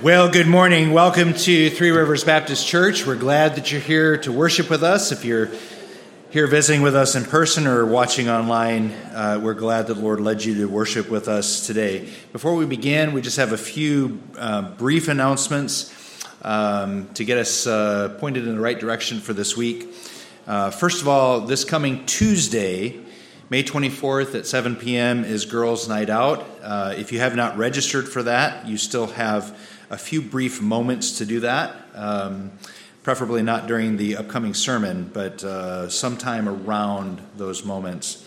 Well, good morning. Welcome to Three Rivers Baptist Church. We're glad that you're here to worship with us. If you're here visiting with us in person or watching online, we're glad that the Lord led you to worship with us today. Before we begin, we just have a few brief announcements to get us pointed in the right direction for this week. First of all, this coming Tuesday, May 24th at 7 p.m. is Girls' Night Out. If you have not registered for that, you still have a few brief moments to do that, preferably not during the upcoming sermon, but sometime around those moments.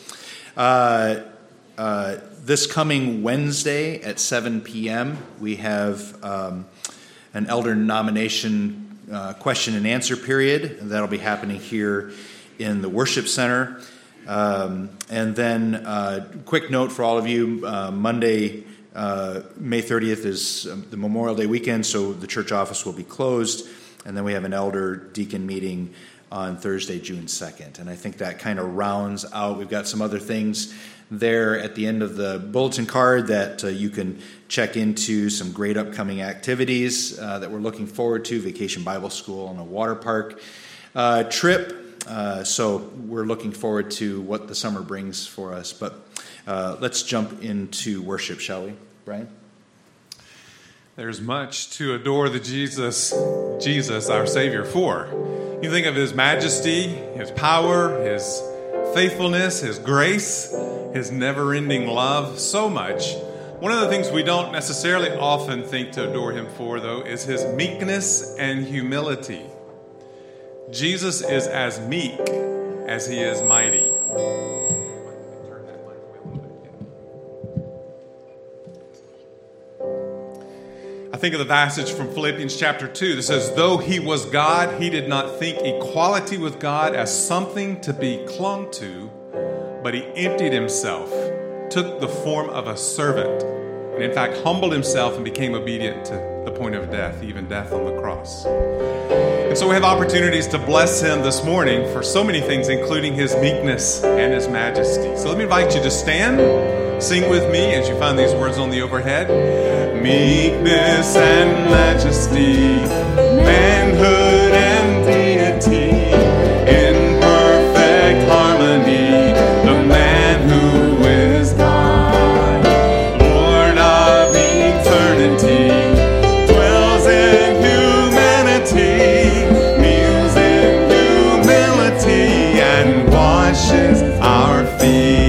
This coming Wednesday at 7 p.m., we have an elder nomination question and answer period. That'll be happening here in the worship center. And then quick note for all of you, Monday, May 30th is the Memorial Day weekend, so the church office will be closed. And then we have an elder deacon meeting on Thursday, June 2nd. And I think that kind of rounds out. We've got some other things there at the end of the bulletin card that you can check into, some great upcoming activities that we're looking forward to, Vacation Bible School and a water park trip. So we're looking forward to what the summer brings for us. But let's jump into worship, shall we, Brian? There's much to adore the Jesus, our Savior, for. You think of His majesty, His power, His faithfulness, His grace, His never-ending love, so much. One of the things we don't necessarily often think to adore Him for, though, is His meekness and humility. Jesus is as meek as He is mighty. I think of the passage from Philippians chapter 2 that says, though He was God, He did not think equality with God as something to be clung to, but He emptied Himself, took the form of a servant, and in fact humbled Himself and became obedient to the point of death, even death on the cross. And so we have opportunities to bless Him this morning for so many things, including His meekness and His majesty. So let me invite you to stand, sing with me as you find these words on the overhead. Meekness and majesty, manhood and deity, in perfect harmony, the man who is God, Lord of eternity, dwells in humanity, kneels in humility, and washes our feet.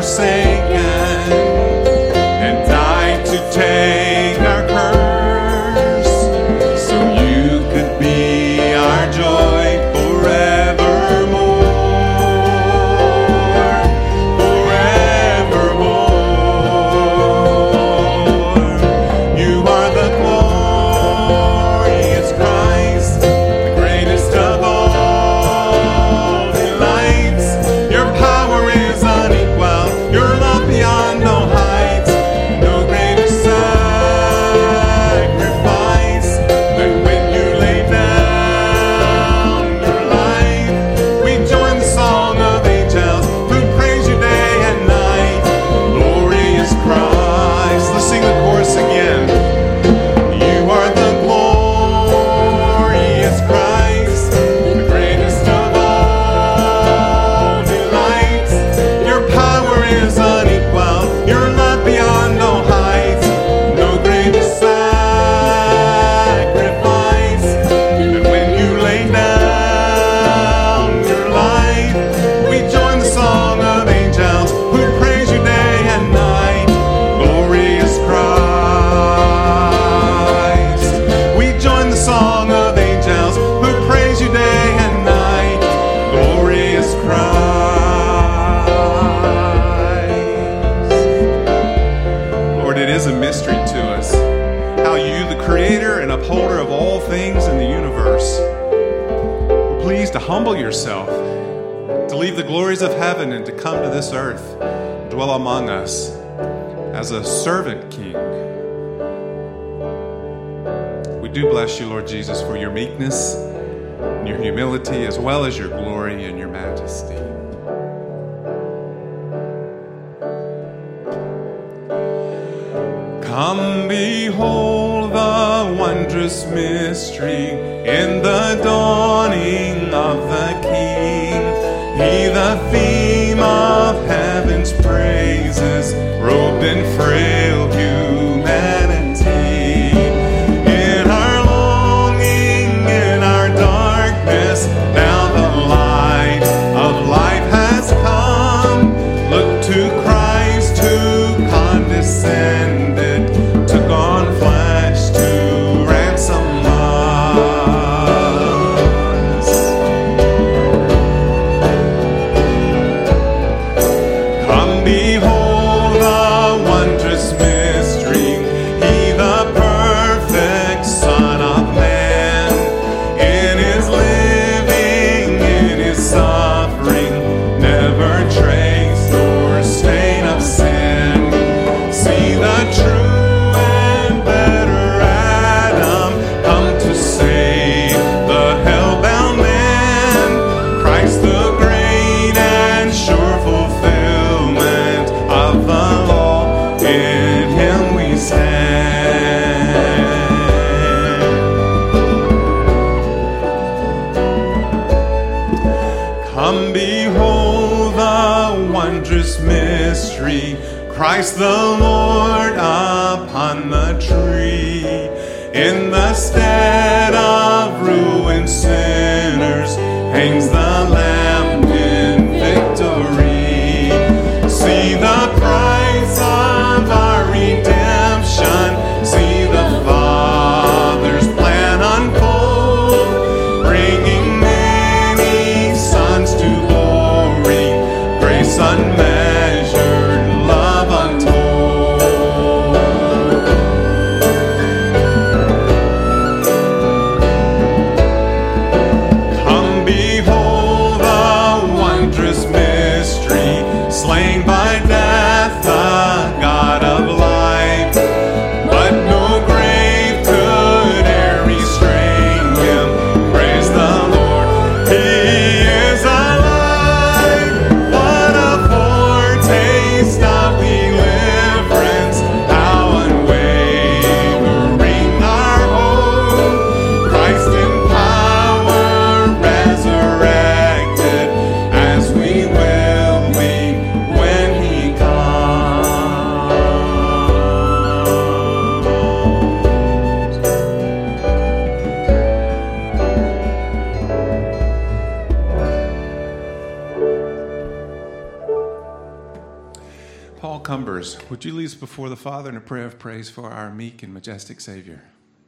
forsaken, and died to take our curse, so you could be our joy forevermore. You are the glorious Christ, the greatest of all delights. Your power is unequal, your love beyond no heights. No greater sacrifice than when you lay down your life. We join the song of angels who praise you day and night. Glorious Christ. Let's sing the chorus again. You are the glorious Christ, the greatest of all delights. Your power is unequal, your love beyond no heights. No greater sacrifice than when you lay down your life. We join the song of angels who praise you day and night. Glorious Christ. We join the song of angels who praise you day and night. Glorious Christ. Lord, it is a mystery to us how you, the creator and upholder of all things in the universe, were pleased to humble yourself, to leave the glories of heaven and to come to this earth, dwell among us as a servant king. We do bless you, Lord Jesus, for your meekness and your humility, as well as your glory and your majesty. Come behold the wondrous mystery in the dawning of the King. He, the theme of heaven's praises, robed in frail humanity. In our longing, in our darkness, now the light of life has come. Look to Christ who condescended, took on flesh to ransom us. Come behold the wondrous mystery, he the perfect Son of Man. In his living, in his suffering, never trace nor stain of sin. See the true and better Adam come to save the hell-bound man. Christ the great and sure fulfillment of the law, in him we stand. Come behold the wondrous mystery, Christ the Lord upon the tree. In the stead of ruined sinners hangs the Lamb in victory. See the price of our redemption, see the Father's plan unfold, bringing many sons to glory, grace unmeasured, love untold. Come behold the wondrous mystery, slain by death, the God of life. But no grave could e'er restrain him. Praise the Lord, he is alive. What a foretaste of deliverance, how unwavering our hope. Christ in power resurrected, as we will be when he comes. Paul Cumbers, would you lead us before the Father in a prayer of praise for our meek and majestic Savior?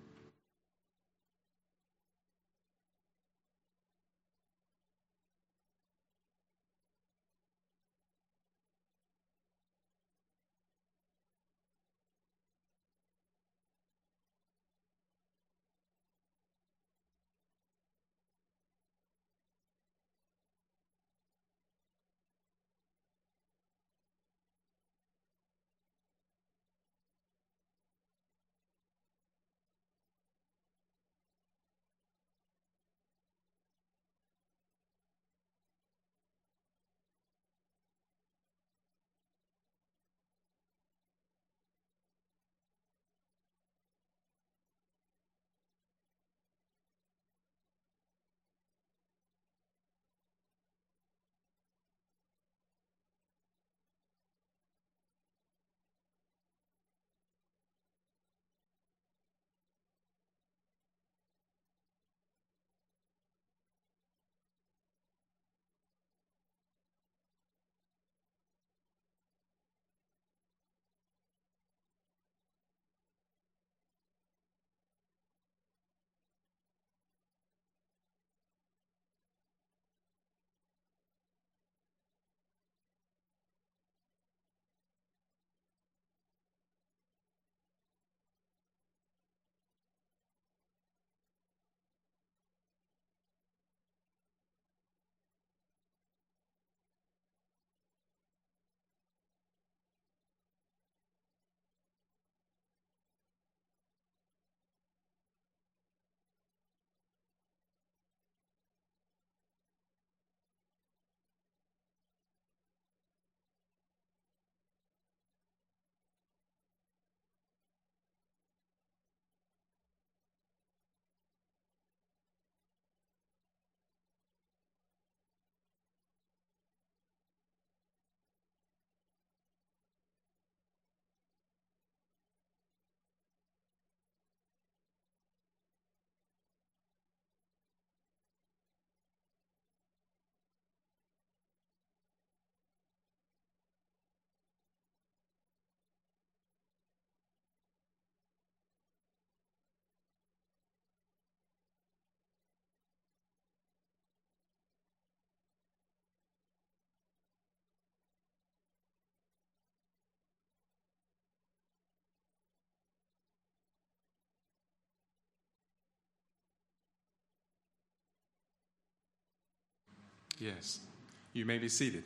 Yes. You may be seated.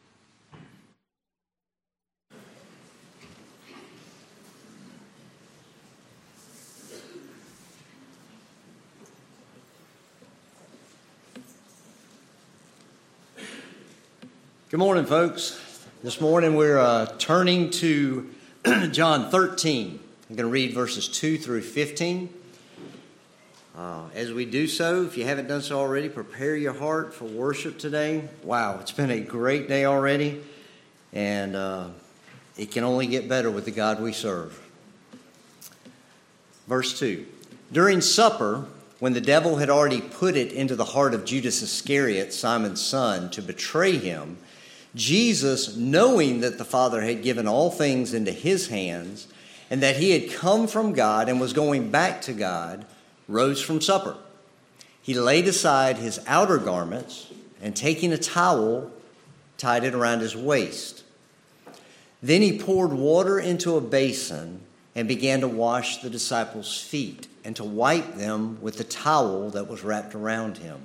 Good morning, folks. This morning we're turning to John 13. I'm going to read verses 2 through 15. As we do so, if you haven't done so already, prepare your heart for worship today. Wow, it's been a great day already, and it can only get better with the God we serve. Verse 2. During supper, when the devil had already put it into the heart of Judas Iscariot, Simon's son, to betray him, Jesus, knowing that the Father had given all things into his hands, and that he had come from God and was going back to God, rose from supper. He laid aside his outer garments, and taking a towel, tied it around his waist. Then he poured water into a basin and began to wash the disciples' feet and to wipe them with the towel that was wrapped around him.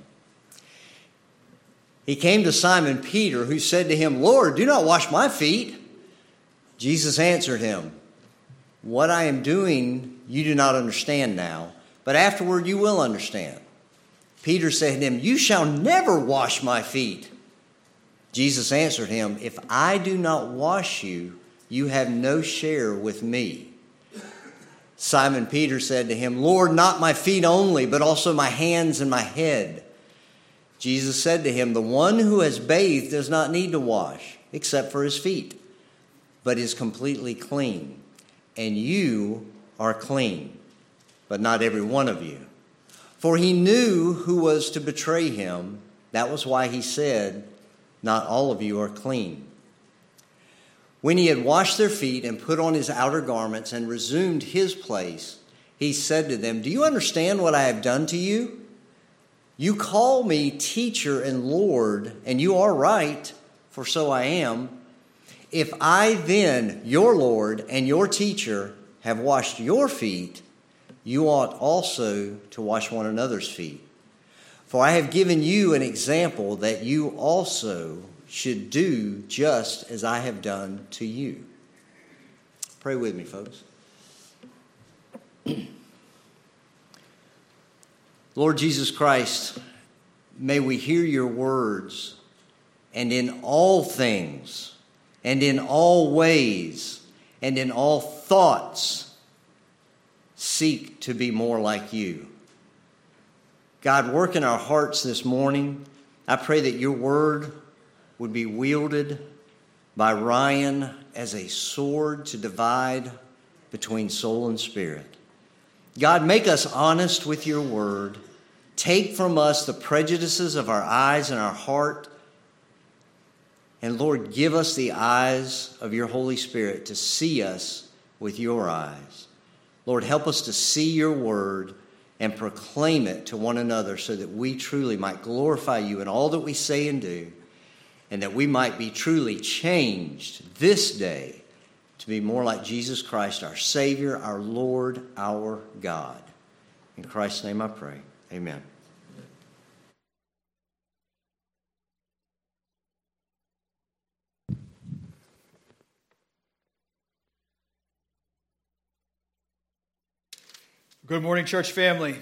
He came to Simon Peter, who said to him, "Lord, do not wash my feet." Jesus answered him, "What I am doing you do not understand now, but afterward you will understand." Peter said to him, "You shall never wash my feet." Jesus answered him, "If I do not wash you, you have no share with me." Simon Peter said to him, "Lord, not my feet only, but also my hands and my head." Jesus said to him, "The one who has bathed does not need to wash, except for his feet, but is completely clean. And you are clean, but not every one of you." For he knew who was to betray him. That was why he said, "Not all of you are clean." When he had washed their feet and put on his outer garments and resumed his place, he said to them, "Do you understand what I have done to you? You call me teacher and Lord, and you are right, for so I am. If I then, your Lord and your teacher, have washed your feet, you ought also to wash one another's feet. For I have given you an example that you also should do just as I have done to you." Pray with me, folks. Lord Jesus Christ, may we hear your words, and in all things, and in all ways, and in all thoughts, seek to be more like you. God, work in our hearts this morning. I pray that your word would be wielded by Ryan as a sword to divide between soul and spirit. God, make us honest with your word. Take from us the prejudices of our eyes and our heart. And Lord, give us the eyes of your Holy Spirit to see us with your eyes. Lord, help us to see your word and proclaim it to one another so that we truly might glorify you in all that we say and do, and that we might be truly changed this day to be more like Jesus Christ, our Savior, our Lord, our God. In Christ's name I pray. Amen. Good morning, church family.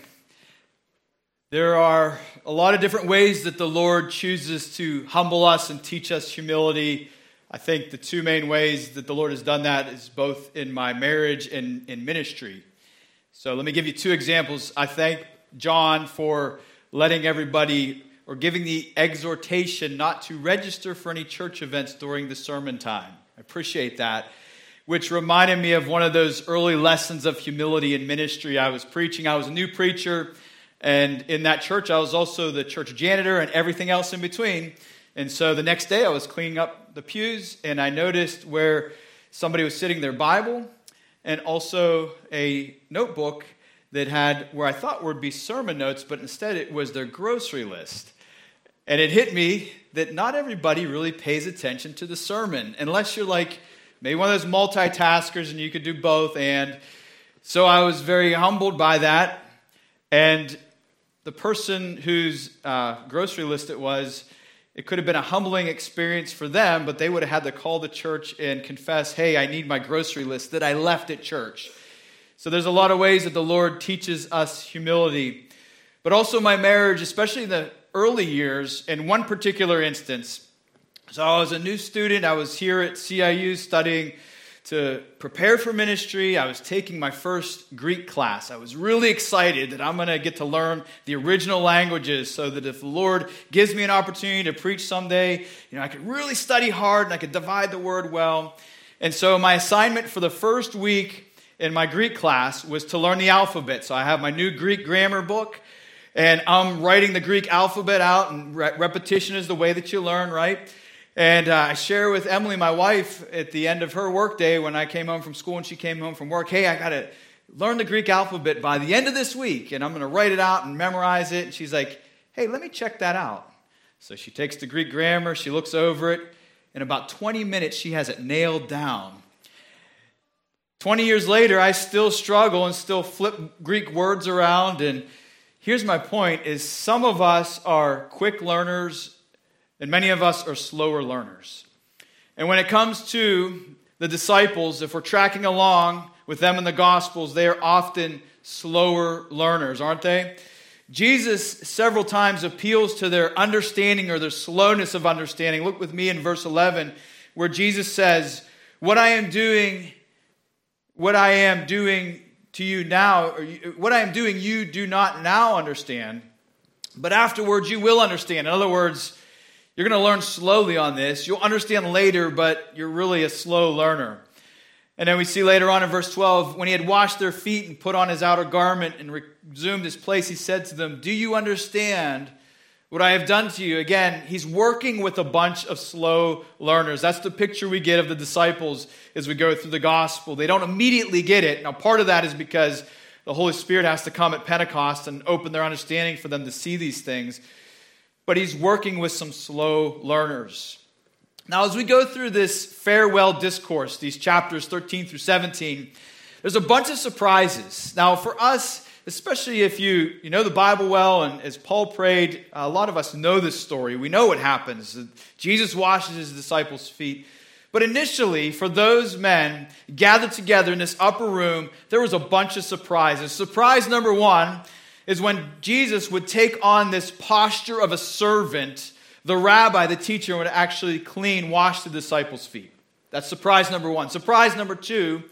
There are a lot of different ways that the Lord chooses to humble us and teach us humility. I think the two main ways that the Lord has done that is both in my marriage and in ministry. So let me give you two examples. I thank John for letting everybody, or giving the exhortation not to register for any church events during the sermon time. I appreciate that. Which reminded me of one of those early lessons of humility in ministry. I was preaching. I was a new preacher, and in that church, I was also the church janitor and everything else in between. And so the next day, I was cleaning up the pews, and I noticed where somebody was sitting their Bible and also a notebook that had where I thought would be sermon notes, but instead it was their grocery list. And it hit me that not everybody really pays attention to the sermon, unless you're like maybe one of those multitaskers and you could do both. And so I was very humbled by that. And the person whose grocery list it was, it could have been a humbling experience for them, but they would have had to call the church and confess, "Hey, I need my grocery list that I left at church." So there's a lot of ways that the Lord teaches us humility. But also my marriage, especially in the early years, in one particular instance. So I was a new student. I was here at CIU studying to prepare for ministry. I was taking my first Greek class. I was really excited that I'm going to get to learn the original languages so that if the Lord gives me an opportunity to preach someday, I could really study hard and I could divide the word well. And so my assignment for the first week in my Greek class was to learn the alphabet. So I have my new Greek grammar book, and I'm writing the Greek alphabet out, and repetition is the way that you learn, right? And I share with Emily, my wife, at the end of her workday when I came home from school and she came home from work, "Hey, I got to learn the Greek alphabet by the end of this week, and I'm going to write it out and memorize it." And she's like, "Hey, let me check that out." So she takes the Greek grammar, she looks over it. In about 20 minutes, she has it nailed down. 20 years later, I still struggle and still flip Greek words around. And here's my point, is some of us are quick learners and many of us are slower learners. And when it comes to the disciples, if we're tracking along with them in the Gospels, they are often slower learners, aren't they? Jesus several times appeals to their understanding or their slowness of understanding. Look with me in verse 11, where Jesus says, what I am doing to you now, or what I am doing you do not now understand, but afterwards you will understand." In other words, you're going to learn slowly on this. You'll understand later, but you're really a slow learner. And then we see later on in verse 12, when he had washed their feet and put on his outer garment and resumed his place, he said to them, "Do you understand what I have done to you. Again, he's working with a bunch of slow learners. That's the picture we get of the disciples as we go through the gospel. They don't immediately get it. Now, part of that is because the Holy Spirit has to come at Pentecost and open their understanding for them to see these things. But he's working with some slow learners. Now, as we go through this farewell discourse, these chapters 13 through 17, there's a bunch of surprises. Now, for us, especially if you know the Bible well, and as Paul prayed, a lot of us know this story. We know what happens. Jesus washes his disciples' feet. But initially, for those men gathered together in this upper room, there was a bunch of surprises. Surprise number one is when Jesus would take on this posture of a servant, the rabbi, the teacher, would actually wash the disciples' feet. That's surprise number one. Surprise number two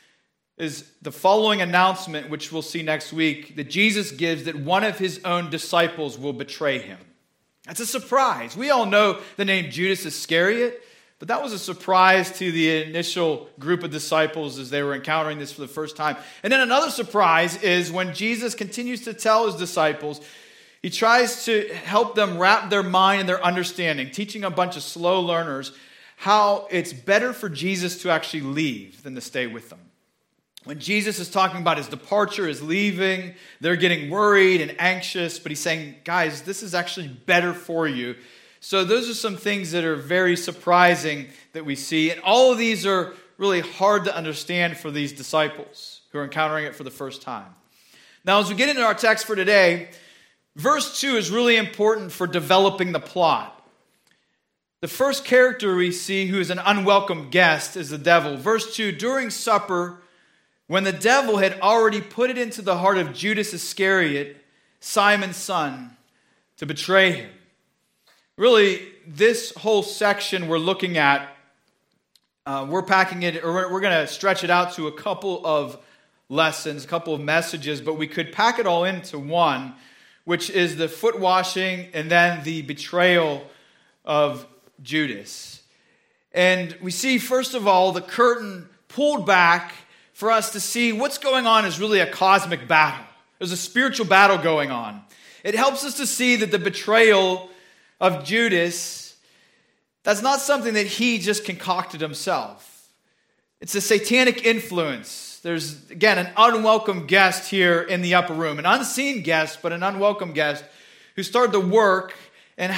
is the following announcement, which we'll see next week, that Jesus gives that one of his own disciples will betray him. That's a surprise. We all know the name Judas Iscariot, but that was a surprise to the initial group of disciples as they were encountering this for the first time. And then another surprise is when Jesus continues to tell his disciples, he tries to help them wrap their mind and their understanding, teaching a bunch of slow learners how it's better for Jesus to actually leave than to stay with them. When Jesus is talking about his departure, his leaving, they're getting worried and anxious, but he's saying, guys, this is actually better for you. So those are some things that are very surprising that we see. And all of these are really hard to understand for these disciples who are encountering it for the first time. Now, as we get into our text for today, verse 2 is really important for developing the plot. The first character we see who is an unwelcome guest is the devil. Verse 2, during supper, when the devil had already put it into the heart of Judas Iscariot, Simon's son, to betray him. Really, this whole section we're looking at, we're packing it, or we're going to stretch it out to a couple of lessons, a couple of messages, but we could pack it all into one, which is the foot washing and then the betrayal of Judas. And we see, first of all, the curtain pulled back for us to see what's going on is really a cosmic battle. There's a spiritual battle going on. It helps us to see that the betrayal of Judas, that's not something that he just concocted himself. It's a satanic influence. There's, again, an unwelcome guest here in the upper room. An unseen guest, but an unwelcome guest who started to work. And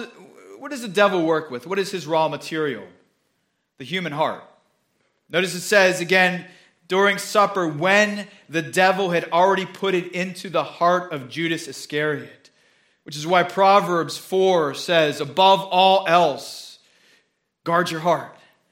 what does the devil work with? What is his raw material? The human heart. Notice it says, again, during supper, when the devil had already put it into the heart of Judas Iscariot, which is why Proverbs 4 says, above all else, guard your heart.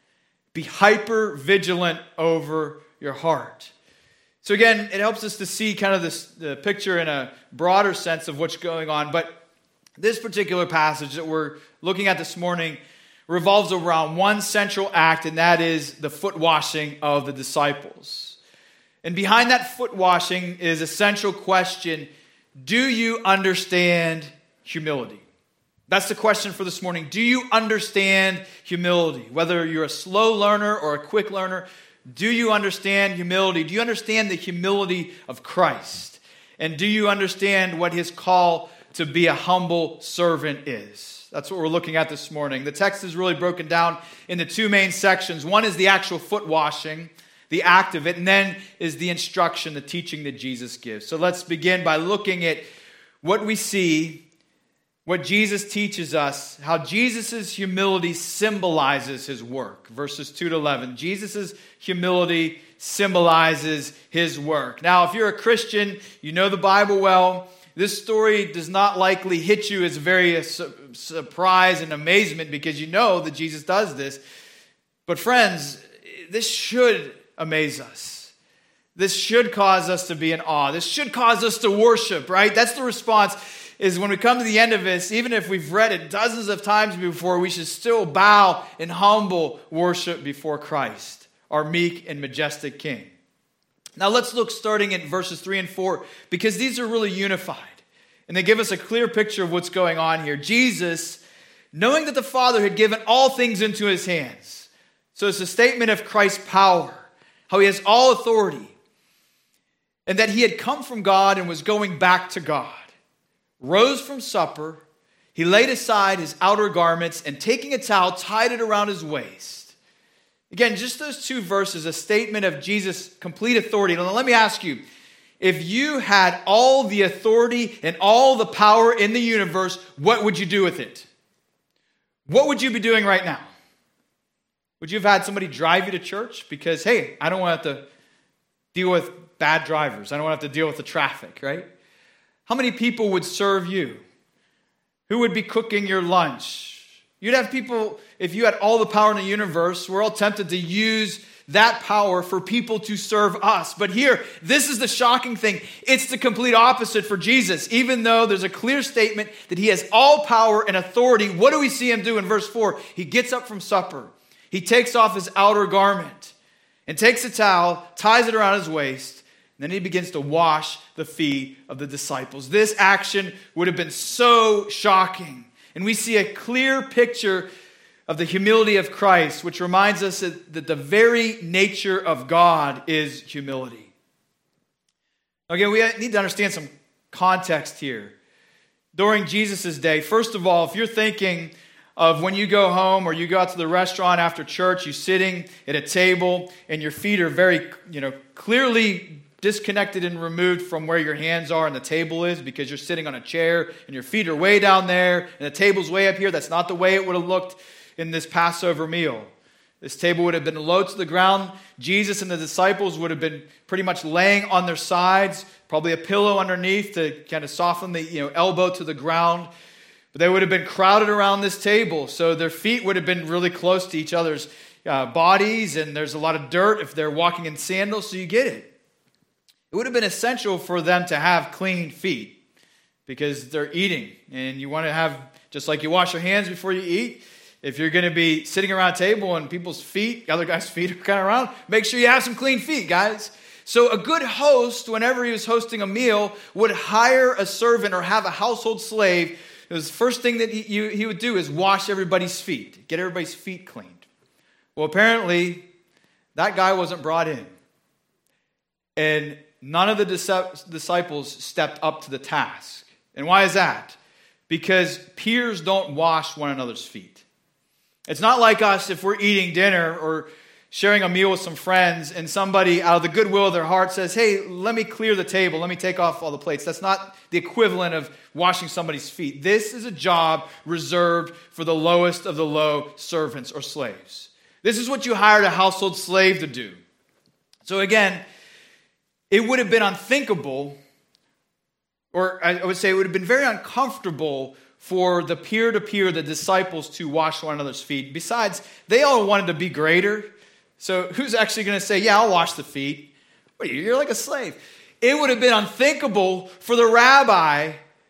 Be hyper vigilant over your heart. So again, it helps us to see kind of the picture in a broader sense of what's going on. But this particular passage that we're looking at this morning revolves around one central act, and that is the foot washing of the disciples. And behind that foot washing is a central question: do you understand humility? That's the question for this morning. Do you understand humility? Whether you're a slow learner or a quick learner, do you understand humility? Do you understand the humility of Christ? And do you understand what his call to be a humble servant is? That's what we're looking at this morning. The text is really broken down into two main sections. One is the actual foot washing, the act of it, and then is the instruction, the teaching that Jesus gives. So let's begin by looking at what we see, what Jesus teaches us, how Jesus' humility symbolizes his work. Verses 2 to 11. Jesus' humility symbolizes his work. Now, if you're a Christian, you know the Bible well. This story does not likely hit you as very surprise and amazement because you know that Jesus does this. But friends, this should amaze us. This should cause us to be in awe. This should cause us to worship, right? That's the response, is when we come to the end of this, even if we've read it dozens of times before, we should still bow in humble worship before Christ, our meek and majestic King. Now let's look starting at verses 3 and 4, because these are really unified. And they give us a clear picture of what's going on here. Jesus, knowing that the Father had given all things into his hands. So it's a statement of Christ's power, how he has all authority, and that he had come from God and was going back to God. Rose from supper He laid aside his outer garments and taking a towel, tied it around his waist. Again, just those two verses, a statement of Jesus' complete authority. Now, let me ask you, if you had all the authority and all the power in the universe, what would you do with it? What would you be doing right now? Would you have had somebody drive you to church? Because, hey, I don't want to have to deal with bad drivers. I don't want to have to deal with the traffic, right? How many people would serve you? Who would be cooking your lunch? You'd have people, if you had all the power in the universe, we're all tempted to use that power for people to serve us. But here, this is the shocking thing. It's the complete opposite for Jesus. Even though there's a clear statement that he has all power and authority, what do we see him do in verse 4? He gets up from supper. He takes off his outer garment and takes a towel, ties it around his waist, and then he begins to wash the feet of the disciples. This action would have been so shocking. And we see a clear picture of the humility of Christ, which reminds us that the very nature of God is humility. Again, we need to understand some context here. During Jesus' day, first of all, if you're thinking of when you go home or you go out to the restaurant after church, you're sitting at a table and your feet are very, clearly disconnected and removed from where your hands are and the table is because you're sitting on a chair and your feet are way down there and the table's way up here. That's not the way it would have looked in this Passover meal. This table would have been low to the ground. Jesus and the disciples would have been pretty much laying on their sides, probably a pillow underneath to kind of soften the elbow to the ground. But they would have been crowded around this table, so their feet would have been really close to each other's bodies, and there's a lot of dirt if they're walking in sandals, so you get it. It would have been essential for them to have clean feet because they're eating. And you want to have, just like you wash your hands before you eat, if you're going to be sitting around a table and people's feet, other guys' feet are kind of around, make sure you have some clean feet, guys. So a good host, whenever he was hosting a meal, would hire a servant or have a household slave. It was the first thing that he would do is wash everybody's feet, get everybody's feet cleaned. Well, apparently, that guy wasn't brought in. And none of the disciples stepped up to the task. And why is that? Because peers don't wash one another's feet. It's not like us if we're eating dinner or sharing a meal with some friends and somebody out of the goodwill of their heart says, hey, let me clear the table, let me take off all the plates. That's not the equivalent of washing somebody's feet. This is a job reserved for the lowest of the low servants or slaves. This is what you hired a household slave to do. So again, it would have been unthinkable, or I would say it would have been very uncomfortable for the peer-to-peer, the disciples, to wash one another's feet. Besides, they all wanted to be greater. So who's actually going to say, yeah, I'll wash the feet? What are you? You're like a slave. It would have been unthinkable for the rabbi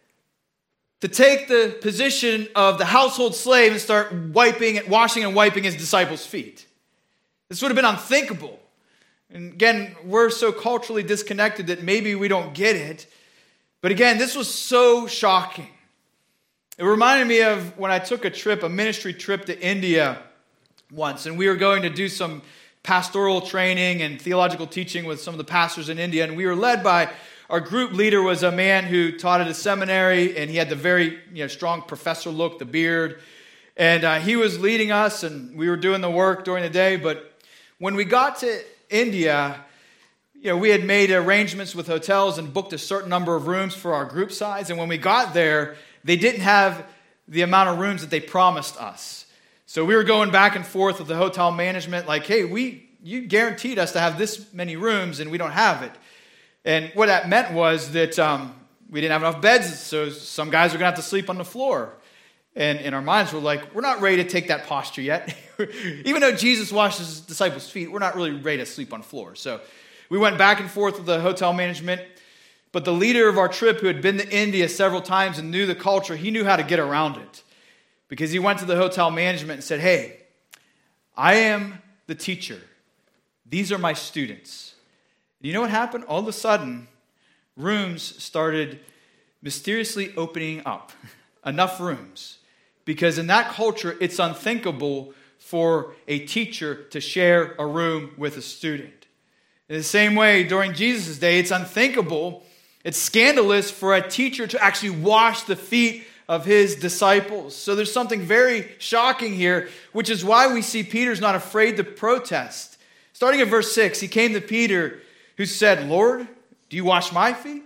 to take the position of the household slave and start washing and wiping his disciples' feet. This would have been unthinkable. And again, we're so culturally disconnected that maybe we don't get it. But again, this was so shocking. It reminded me of when I took a ministry trip to India once, and we were going to do some pastoral training and theological teaching with some of the pastors in India, and we were led by, our group leader was a man who taught at a seminary, and he had the very strong professor look, the beard, and he was leading us, and we were doing the work during the day. But when we got to India, we had made arrangements with hotels and booked a certain number of rooms for our group size, and when we got there, they didn't have the amount of rooms that they promised us. So we were going back and forth with the hotel management like, hey, you guaranteed us to have this many rooms and we don't have it. And what that meant was that we didn't have enough beds, so some guys were going to have to sleep on the floor. And in our minds, we're like, we're not ready to take that posture yet. Even though Jesus washed his disciples' feet, we're not really ready to sleep on the floor. So we went back and forth with the hotel management. But the leader of our trip, who had been to India several times and knew the culture, he knew how to get around it. Because he went to the hotel management and said, hey, I am the teacher. These are my students. And you know what happened? All of a sudden, rooms started mysteriously opening up. Enough rooms. Because in that culture, it's unthinkable for a teacher to share a room with a student. In the same way, during Jesus' day, it's unthinkable, it's scandalous for a teacher to actually wash the feet of his disciples. So there's something very shocking here, which is why we see Peter's not afraid to protest. Starting at verse 6, he came to Peter, who said, "Lord, do you wash my feet?"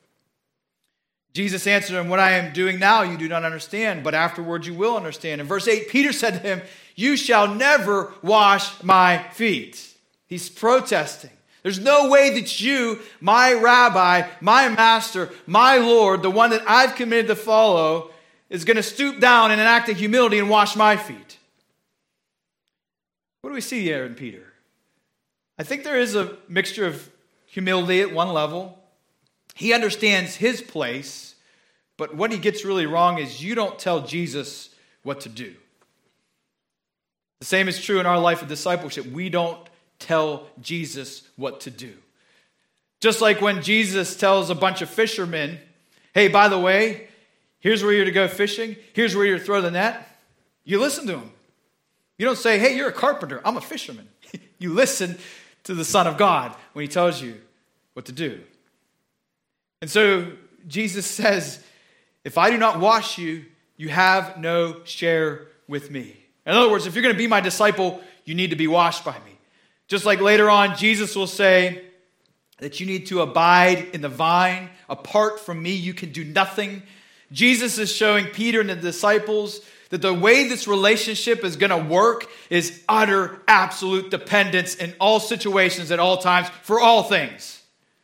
Jesus answered him, "What I am doing now you do not understand, but afterwards you will understand." In verse 8, Peter said to him, "You shall never wash my feet." He's protesting. There's no way that you, my rabbi, my master, my Lord, the one that I've committed to follow, is going to stoop down in an act of humility and wash my feet. What do we see here in Peter? I think there is a mixture of humility at one level. He understands his place, but what he gets really wrong is you don't tell Jesus what to do. The same is true in our life of discipleship. We don't tell Jesus what to do. Just like when Jesus tells a bunch of fishermen, "Hey, by the way, here's where you're to go fishing. Here's where you're to throw the net." You listen to him. You don't say, "Hey, you're a carpenter. I'm a fisherman." You listen to the Son of God when he tells you what to do. And so Jesus says, "If I do not wash you, you have no share with me." In other words, if you're going to be my disciple, you need to be washed by me. Just like later on, Jesus will say that you need to abide in the vine. Apart from me, you can do nothing. Jesus is showing Peter and the disciples that the way this relationship is going to work is utter, absolute dependence in all situations at all times for all things.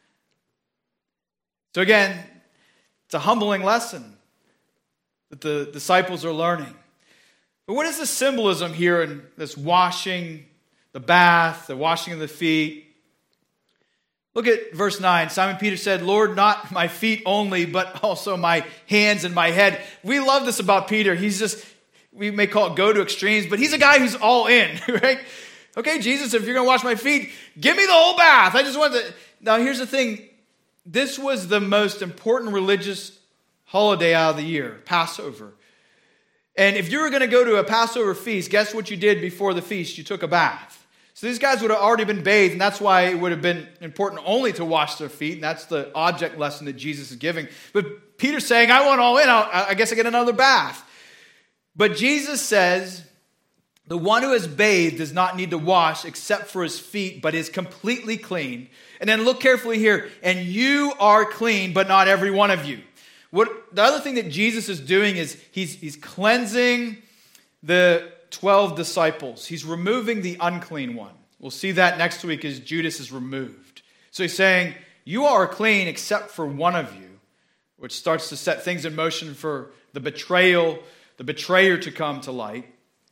So again, it's a humbling lesson that the disciples are learning. But what is the symbolism here in this washing the bath, the washing of the feet? Look at verse 9. Simon Peter said, "Lord, not my feet only, but also my hands and my head." We love this about Peter. He's just, we may call it go to extremes, but he's a guy who's all in, right? Okay, Jesus, if you're going to wash my feet, give me the whole bath. I just want to. Now, here's the thing. This was the most important religious holiday out of the year, Passover. And if you were going to go to a Passover feast, guess what you did before the feast? You took a bath. So these guys would have already been bathed, and that's why it would have been important only to wash their feet, and that's the object lesson that Jesus is giving. But Peter's saying, "I want all in. I guess I get another bath." But Jesus says, the one who is bathed does not need to wash except for his feet, but is completely clean. And then look carefully here. "And you are clean, but not every one of you." The other thing that Jesus is doing is he's cleansing the 12 disciples. He's removing the unclean one. We'll see that next week as Judas is removed. So he's saying, you are clean except for one of you, which starts to set things in motion for the betrayer to come to light.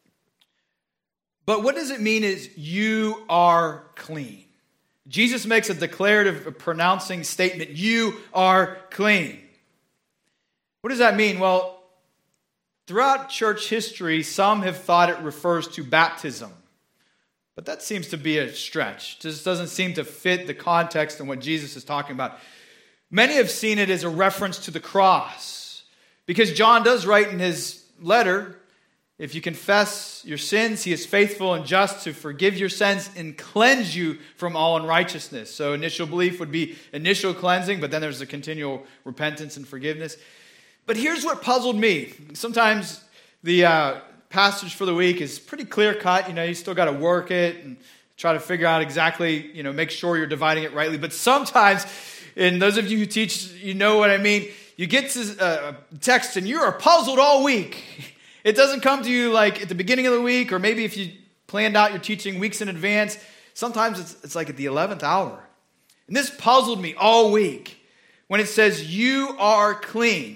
But what does it mean is you are clean? Jesus makes a declarative, a pronouncing statement. You are clean. What does that mean? Well, throughout church history, some have thought it refers to baptism. But that seems to be a stretch. It just doesn't seem to fit the context and what Jesus is talking about. Many have seen it as a reference to the cross. Because John does write in his letter, if you confess your sins, he is faithful and just to forgive your sins and cleanse you from all unrighteousness. So initial belief would be initial cleansing, but then there's a continual repentance and forgiveness. But here's what puzzled me. Sometimes the passage for the week is pretty clear-cut. You still got to work it and try to figure out exactly, make sure you're dividing it rightly. But sometimes, and those of you who teach, you know what I mean, you get to a text and you are puzzled all week. It doesn't come to you like at the beginning of the week, or maybe if you planned out your teaching weeks in advance. Sometimes it's like at the 11th hour. And this puzzled me all week when it says, you are clean.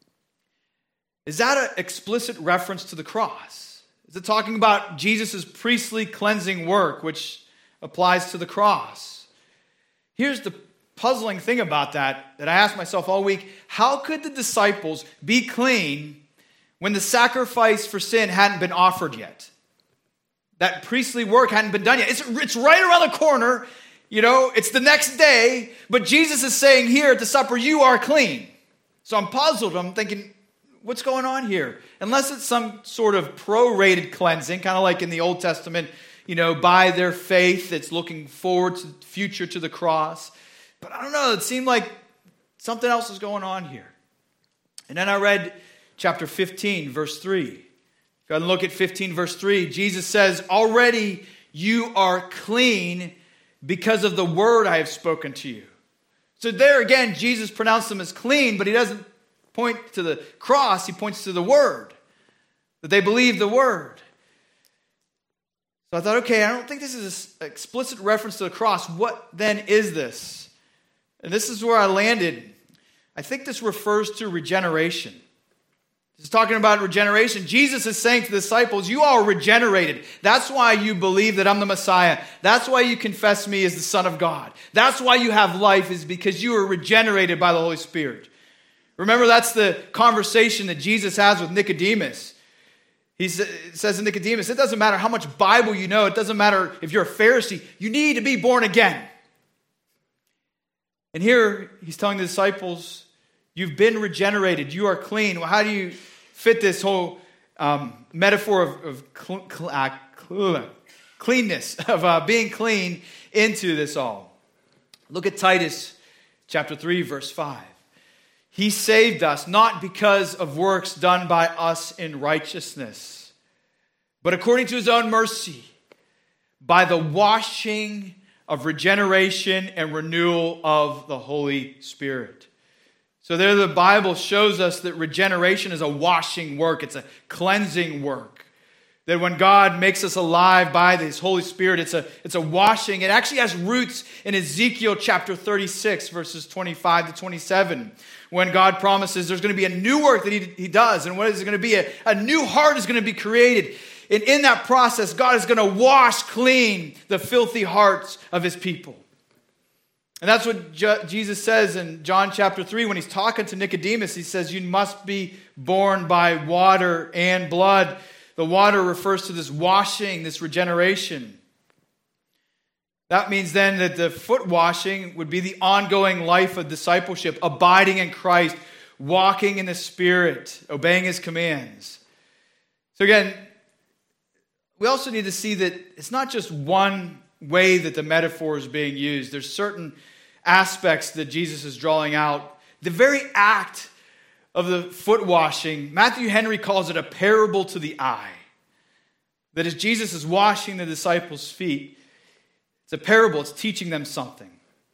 Is that an explicit reference to the cross? Is it talking about Jesus' priestly cleansing work, which applies to the cross? Here's the puzzling thing about that I asked myself all week. How could the disciples be clean when the sacrifice for sin hadn't been offered yet? That priestly work hadn't been done yet. It's right around the corner. It's the next day. But Jesus is saying here at the supper, you are clean. So I'm puzzled. I'm thinking, what's going on here? Unless it's some sort of prorated cleansing, kind of like in the Old Testament, by their faith, it's looking forward to the future, to the cross. But I don't know, it seemed like something else is going on here. And then I read chapter 15, verse 3. Go ahead and look at 15, verse 3. Jesus says, already you are clean because of the word I have spoken to you. So there again, Jesus pronounced them as clean, but he doesn't point to the cross. He points to the word, that they believe the word. So I thought, okay, I don't think this is an explicit reference to the cross. What then is this? And this is where I landed. I think this refers to regeneration. This is talking about regeneration. Jesus is saying to the disciples, you are regenerated. That's why you believe that I'm the Messiah. That's why you confess me as the Son of God. That's why you have life, is because you are regenerated by the Holy Spirit. Remember, that's the conversation that Jesus has with Nicodemus. He says to Nicodemus, it doesn't matter how much Bible you know. It doesn't matter if you're a Pharisee. You need to be born again. And here, he's telling the disciples, you've been regenerated. You are clean. Well, how do you fit this whole metaphor of cleanness, of being clean, into this all? Look at Titus chapter 3, verse 5. He saved us not because of works done by us in righteousness, but according to his own mercy, by the washing of regeneration and renewal of the Holy Spirit. So there the Bible shows us that regeneration is a washing work. It's a cleansing work. That when God makes us alive by His Holy Spirit, it's a washing. It actually has roots in Ezekiel chapter 36, verses 25 to 27, when God promises there's going to be a new work that He does. And what is it going to be? A new heart is going to be created. And in that process, God is going to wash clean the filthy hearts of His people. And that's what Jesus says in John chapter 3 when He's talking to Nicodemus. He says, you must be born by water and blood. The water refers to this washing, this regeneration. That means then that the foot washing would be the ongoing life of discipleship, abiding in Christ, walking in the Spirit, obeying His commands. So again, we also need to see that it's not just one way that the metaphor is being used. There's certain aspects that Jesus is drawing out. The very act of the foot washing, Matthew Henry calls it a parable to the eye. That as Jesus is washing the disciples' feet, it's a parable, it's teaching them something.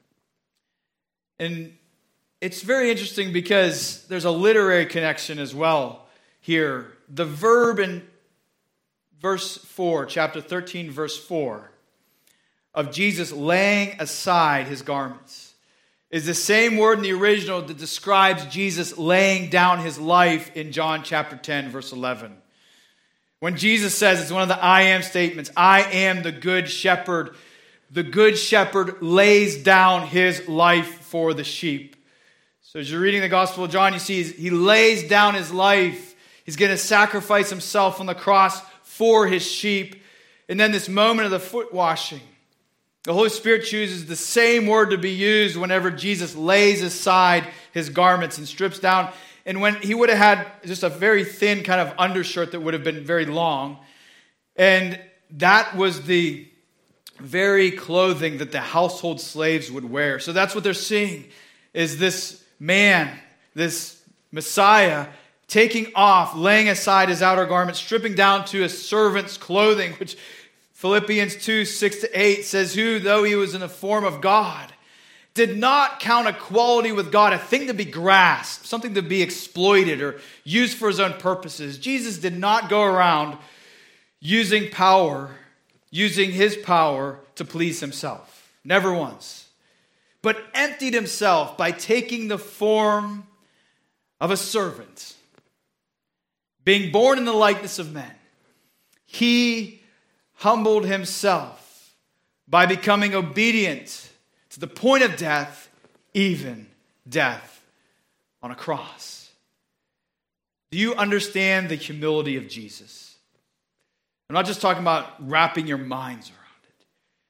And it's very interesting because there's a literary connection as well here. The verb in verse 4, chapter 13, verse 4, of Jesus laying aside His garments is the same word in the original that describes Jesus laying down His life in John chapter 10, verse 11. When Jesus says, it's one of the I am statements, I am the good shepherd lays down His life for the sheep. So as you're reading the Gospel of John, you see He lays down His life. He's going to sacrifice Himself on the cross for His sheep. And then this moment of the foot washing. The Holy Spirit chooses the same word to be used whenever Jesus lays aside His garments and strips down. And when He would have had just a very thin kind of undershirt that would have been very long. And that was the very clothing that the household slaves would wear. So that's what they're seeing, is this man, this Messiah, taking off, laying aside his outer garment, stripping down to a servant's clothing, which Philippians 2, 6-8 says, who, though He was in the form of God, did not count equality with God a thing to be grasped, something to be exploited or used for His own purposes. Jesus did not go around using His power to please Himself. Never once. But emptied Himself by taking the form of a servant. Being born in the likeness of men. He humbled Himself by becoming obedient to the point of death, even death on a cross. Do you understand the humility of Jesus? I'm not just talking about wrapping your minds around it.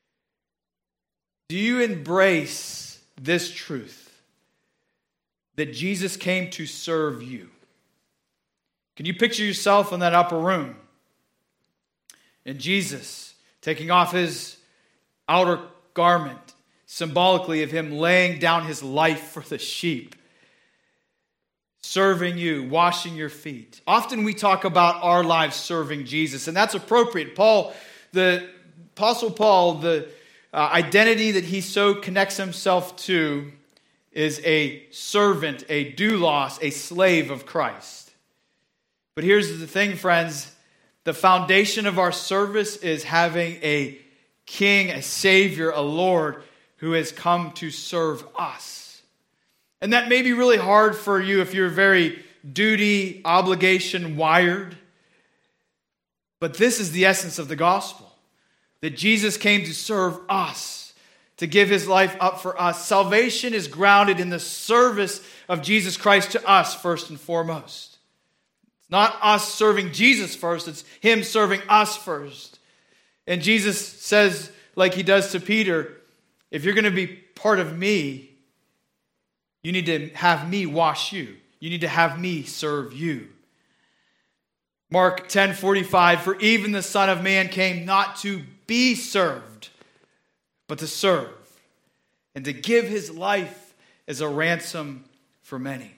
Do you embrace this truth that Jesus came to serve you? Can you picture yourself in that upper room? And Jesus taking off His outer garment, symbolically of Him laying down His life for the sheep. serving you, washing your feet. Often we talk about our lives serving Jesus, and that's appropriate. The Apostle Paul, the identity that he so connects himself to is a servant, a doulos, a slave of Christ. But here's the thing, friends. The foundation of our service is having a king, a savior, a Lord who has come to serve us. And that may be really hard for you if you're very duty, obligation wired. But this is the essence of the gospel, that Jesus came to serve us, to give his life up for us. Salvation is grounded in the service of Jesus Christ to us first and foremost. It's not us serving Jesus first, it's him serving us first. And Jesus says, like he does to Peter, if you're going to be part of me, you need to have me wash you. You need to have me serve you. Mark 10:45, for even the Son of Man came not to be served, but to serve, and to give his life as a ransom for many.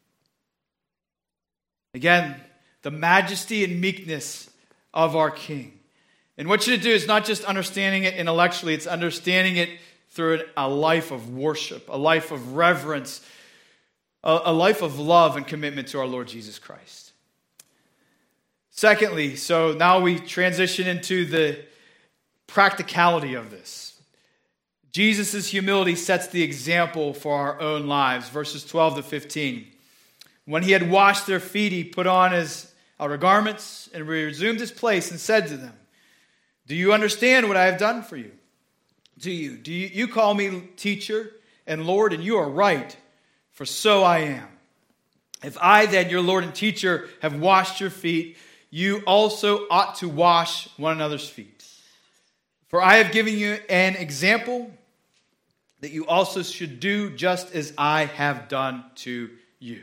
Again, the majesty and meekness of our King. And what you do is not just understanding it intellectually, it's understanding it through a life of worship, a life of reverence, a life of love and commitment to our Lord Jesus Christ. Secondly, so now we transition into the practicality of this. Jesus' humility sets the example for our own lives. Verses 12 to 15. When he had washed their feet, he put on his outer garments and resumed his place and said to them, do you understand what I have done for you? Do you call me teacher and Lord, and you are right, for so I am. If I then, your Lord and teacher, have washed your feet, you also ought to wash one another's feet. For I have given you an example that you also should do just as I have done to you.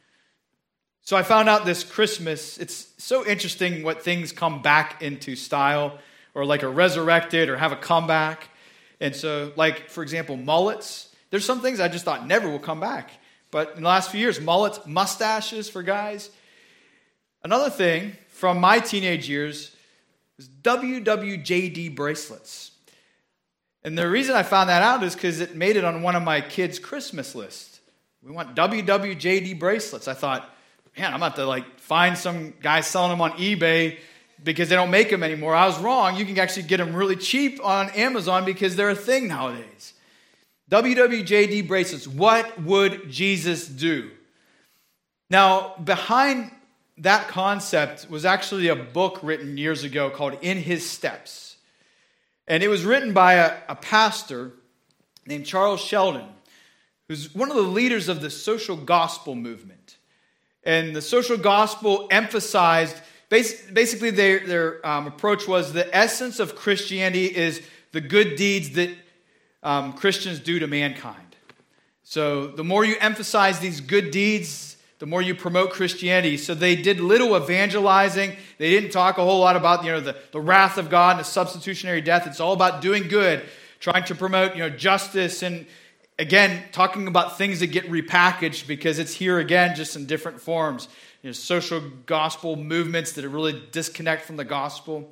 So I found out this Christmas, it's so interesting what things come back into style, or like are resurrected or have a comeback. And so, like, for example, mullets. There's some things I just thought never will come back. But in the last few years, mullets, mustaches for guys. Another thing from my teenage years is WWJD bracelets. And the reason I found that out is because it made it on one of my kids' Christmas lists. We want WWJD bracelets. I thought, man, I'm about to find some guy selling them on eBay because they don't make them anymore. I was wrong. You can actually get them really cheap on Amazon because they're a thing nowadays. WWJD bracelets. What would Jesus do? Now, behind that concept was actually a book written years ago called In His Steps. And it was written by a pastor named Charles Sheldon, who's one of the leaders of the social gospel movement. And the social gospel emphasized, basically their approach was the essence of Christianity is the good deeds that Christians do to mankind. So the more you emphasize these good deeds, the more you promote Christianity. So they did little evangelizing. They didn't talk a whole lot about the wrath of God and the substitutionary death. It's all about doing good, trying to promote justice, and again talking about things that get repackaged because it's here again just in different forms. Social gospel movements that are really disconnect from the gospel.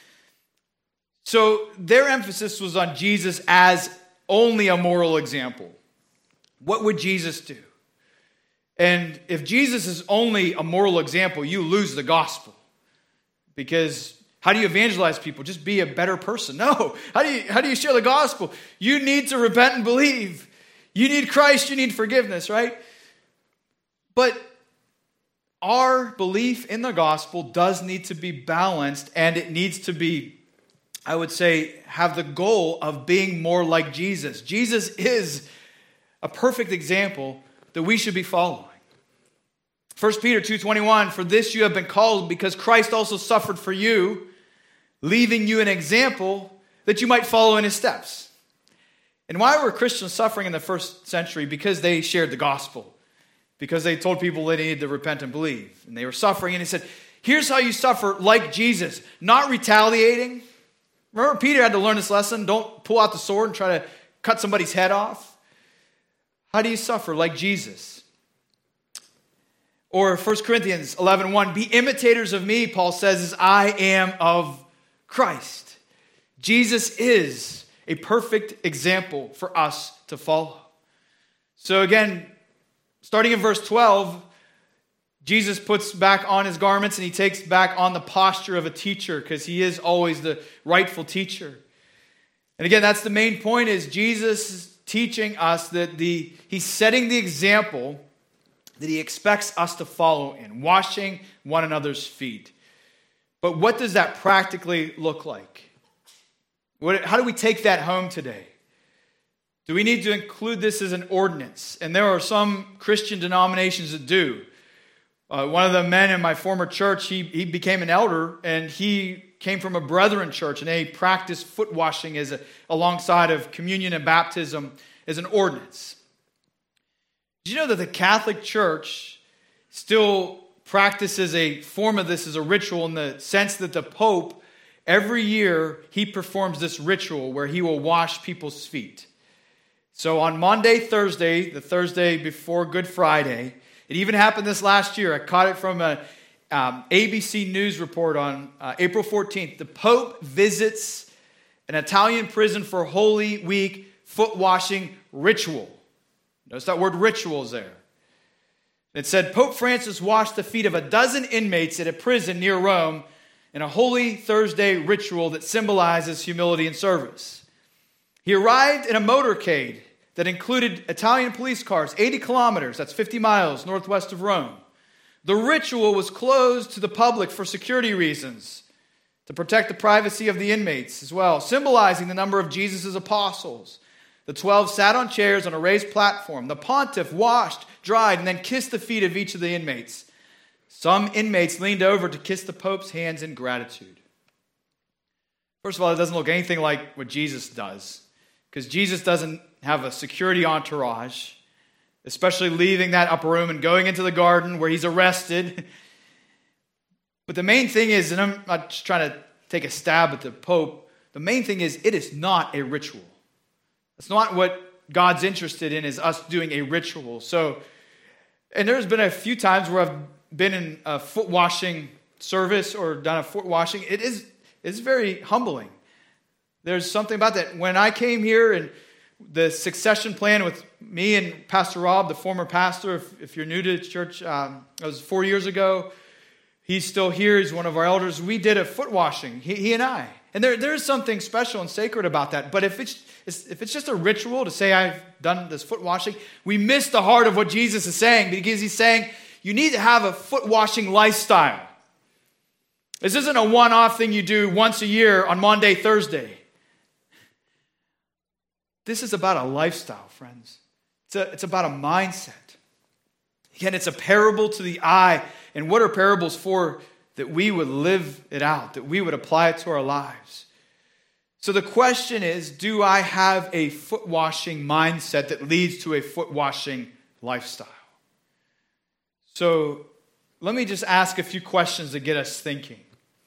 So their emphasis was on Jesus as only a moral example. What would Jesus do? And if Jesus is only a moral example, you lose the gospel. Because how do you evangelize people? Just be a better person. No. How do you share the gospel? You need to repent and believe. You need Christ, you need forgiveness, right? But our belief in the gospel does need to be balanced, and it needs to be, I would say, have the goal of being more like Jesus. Jesus is a perfect example that we should be following. 1 Peter 2:21, for this you have been called because Christ also suffered for you, leaving you an example that you might follow in his steps. And why were Christians suffering in the first century? Because they shared the gospel. Because they told people they needed to repent and believe. And they were suffering, and he said, here's how you suffer like Jesus, not retaliating. Remember, Peter had to learn this lesson. Don't pull out the sword and try to cut somebody's head off. How do you suffer like Jesus? Or 1 Corinthians 11:1, be imitators of me, Paul says, as I am of Christ. Jesus is a perfect example for us to follow. So again, starting in verse 12, Jesus puts back on his garments and he takes back on the posture of a teacher because he is always the rightful teacher. And again, that's the main point, is Jesus is teaching us that he's setting the example that he expects us to follow in, washing one another's feet. But what does that practically look like? How do we take that home today? Do we need to include this as an ordinance? And there are some Christian denominations that do. One of the men in my former church, he became an elder, and he came from a brethren church, and they practiced foot washing alongside of communion and baptism as an ordinance. Did you know that the Catholic Church still practices a form of this as a ritual, in the sense that the Pope, every year, he performs this ritual where he will wash people's feet. So on Maundy Thursday, the Thursday before Good Friday, it even happened this last year. I caught it from an ABC News report on April 14th. The Pope visits an Italian prison for Holy Week foot washing ritual. Notice that word ritual is there. It said, Pope Francis washed the feet of a dozen inmates at a prison near Rome in a Holy Thursday ritual that symbolizes humility and service. He arrived in a motorcade that included Italian police cars, 80 kilometers, that's 50 miles northwest of Rome. The ritual was closed to the public for security reasons, to protect the privacy of the inmates as well, symbolizing the number of Jesus' apostles. The 12 sat on chairs on a raised platform. The pontiff washed, dried, and then kissed the feet of each of the inmates. Some inmates leaned over to kiss the Pope's hands in gratitude. First of all, it doesn't look anything like what Jesus does, because Jesus doesn't have a security entourage, especially leaving that upper room and going into the garden where he's arrested. But the main thing is, and I'm not just trying to take a stab at the Pope, the main thing is it is not a ritual. That's not what God's interested in, is us doing a ritual. So, and there's been a few times where I've been in a foot washing service or done a foot washing. It's very humbling. There's something about that. When I came here and the succession plan with me and Pastor Rob, the former pastor, if you're new to church, that was 4 years ago. He's still here. He's one of our elders. We did a foot washing, he and I. And there's something special and sacred about that. But if it's just a ritual to say I've done this foot washing, we miss the heart of what Jesus is saying, because he's saying you need to have a foot washing lifestyle. This isn't a one-off thing you do once a year on Maundy Thursday. This is about a lifestyle, friends. It's about a mindset. Again, it's a parable to the eye. And what are parables for? That we would live it out, that we would apply it to our lives. So the question is, do I have a foot washing mindset that leads to a foot washing lifestyle? So let me just ask a few questions to get us thinking.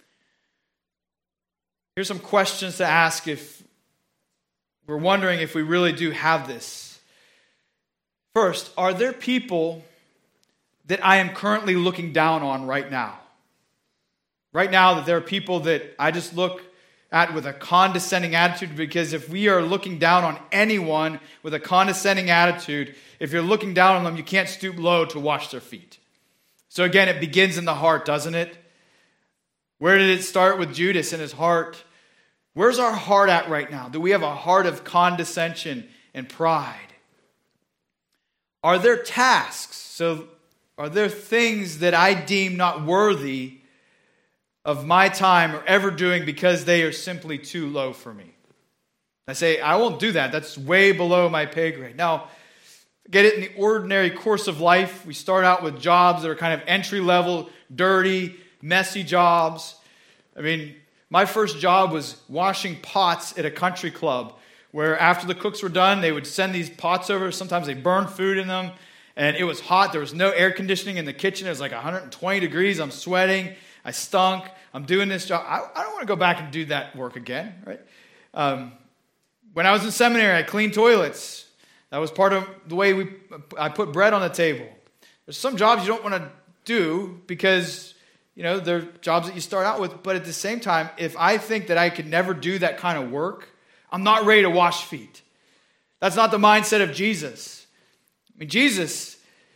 Here's some questions to ask if we're wondering if we really do have this. First, are there people that I am currently looking down on right now? Right now, that there are people that I just look at with a condescending attitude, because if we are looking down on anyone with a condescending attitude, if you're looking down on them, you can't stoop low to wash their feet. So again, it begins in the heart, doesn't it? Where did it start with Judas in his heart? Where's our heart at right now? Do we have a heart of condescension and pride? Are there tasks? So are there things that I deem not worthy of my time or ever doing because they are simply too low for me? I say, I won't do that. That's way below my pay grade. Now, get it in the ordinary course of life. We start out with jobs that are kind of entry level, dirty, messy jobs. I mean, my first job was washing pots at a country club, where after the cooks were done, they would send these pots over. Sometimes they burned food in them, and it was hot. There was no air conditioning in the kitchen. It was like 120 degrees. I'm sweating. I stunk. I'm doing this job. I don't want to go back and do that work again, right? When I was in seminary, I cleaned toilets. That was part of the way I put bread on the table. There's some jobs you don't want to do because, they're jobs that you start out with. But at the same time, if I think that I could never do that kind of work, I'm not ready to wash feet. That's not the mindset of Jesus. Jesus,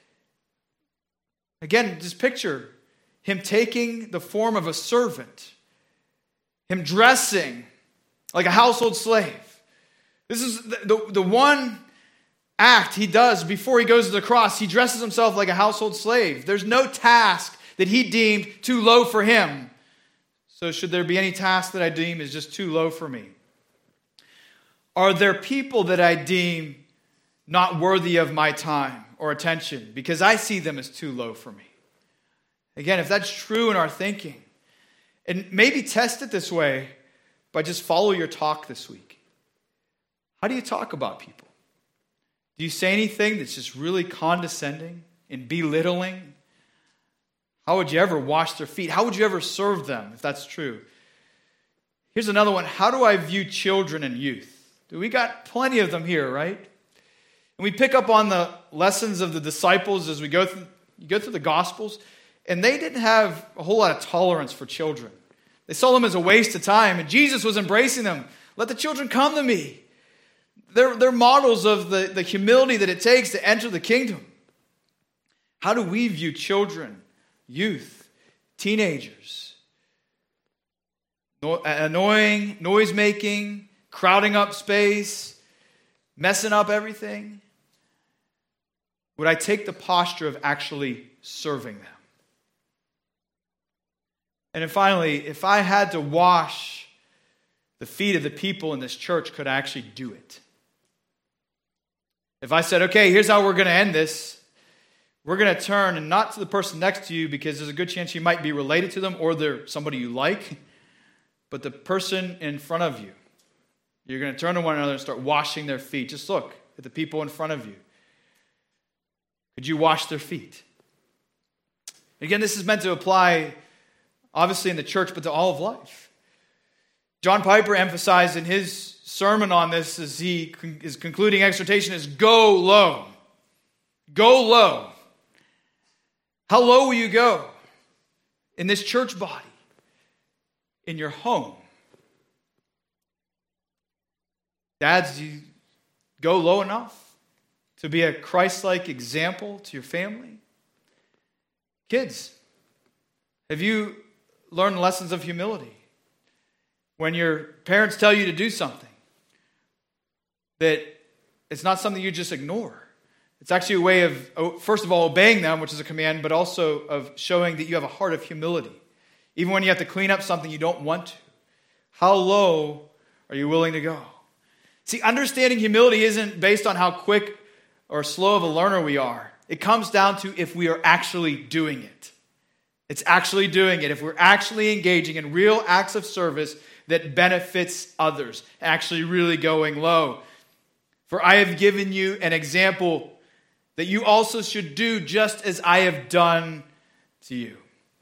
again, just picture him taking the form of a servant, him dressing like a household slave. This is the one act he does before he goes to the cross. He dresses himself like a household slave. There's no task that he deemed too low for him. So should there be any task that I deem is just too low for me? Are there people that I deem not worthy of my time or attention because I see them as too low for me? Again, if that's true in our thinking, and maybe test it this way by just follow your talk this week. How do you talk about people? Do you say anything that's just really condescending and belittling? How would you ever wash their feet? How would you ever serve them if that's true? Here's another one. How do I view children and youth? We got plenty of them here, right? And we pick up on the lessons of the disciples as we go through the Gospels. And they didn't have a whole lot of tolerance for children. They saw them as a waste of time, and Jesus was embracing them. Let the children come to me. They're models of the humility that it takes to enter the kingdom. How do we view children, youth, teenagers? Annoying, noise-making, crowding up space, messing up everything? Would I take the posture of actually serving them? And then finally, if I had to wash the feet of the people in this church, could I actually do it? If I said, okay, here's how we're going to end this. We're going to turn, and not to the person next to you, because there's a good chance you might be related to them or they're somebody you like, but the person in front of you. You're going to turn to one another and start washing their feet. Just look at the people in front of you. Could you wash their feet? Again, this is meant to apply obviously in the church, but to all of life. John Piper emphasized in his sermon on this as his concluding exhortation is go low. Go low. How low will you go in this church body? In your home? Dads, do you go low enough to be a Christ-like example to your family? Kids, have you learned lessons of humility? When your parents tell you to do something, that it's not something you just ignore. It's actually a way of, first of all, obeying them, which is a command, but also of showing that you have a heart of humility. Even when you have to clean up something you don't want to. How low are you willing to go? See, understanding humility isn't based on how quick or slow of a learner we are. It comes down to if we are actually doing it. It's actually doing it. If we're actually engaging in real acts of service that benefits others, actually really going low. For I have given you an example that you also should do just as I have done to you.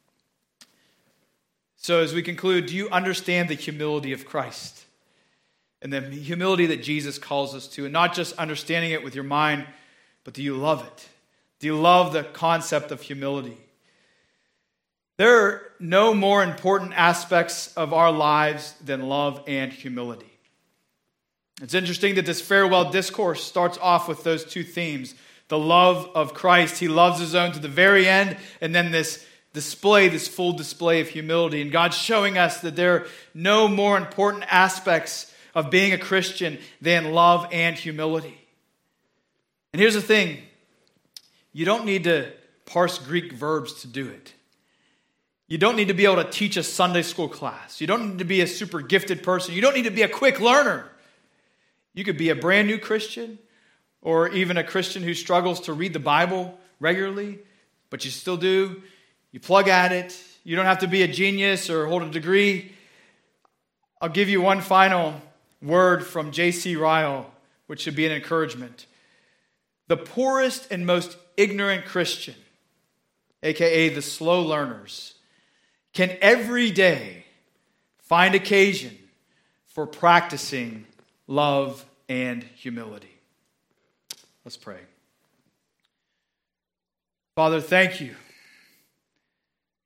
So as we conclude, do you understand the humility of Christ? And the humility that Jesus calls us to, and not just understanding it with your mind, but do you love it? Do you love the concept of humility? There are no more important aspects of our lives than love and humility. It's interesting that this farewell discourse starts off with those two themes. The love of Christ. He loves his own to the very end, and then this display, this full display of humility. And God's showing us that there are no more important aspects of being a Christian than love and humility. And here's the thing. You don't need to parse Greek verbs to do it. You don't need to be able to teach a Sunday school class. You don't need to be a super gifted person. You don't need to be a quick learner. You could be a brand new Christian, or even a Christian who struggles to read the Bible regularly, but you still do. You plug at it. You don't have to be a genius or hold a degree. I'll give you one final word from J.C. Ryle, which should be an encouragement. The poorest and most ignorant Christian, aka the slow learners, can every day find occasion for practicing love and humility. Let's pray. Father, thank you